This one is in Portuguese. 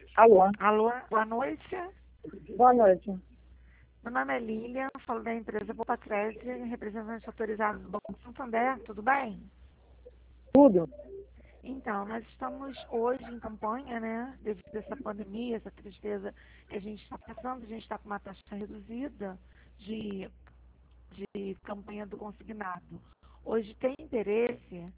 Alô, Alô, boa noite. boa noite. Meu nome é Lilian, falo da empresa Bopacred, representante autorizado do Banco Santander, tudo bem? Tudo? Então, nós estamos hoje em campanha, né? Devido a essa pandemia, essa tristeza que a gente está passando, a gente está com uma taxa reduzida de campanha do consignado. Hoje tem interesse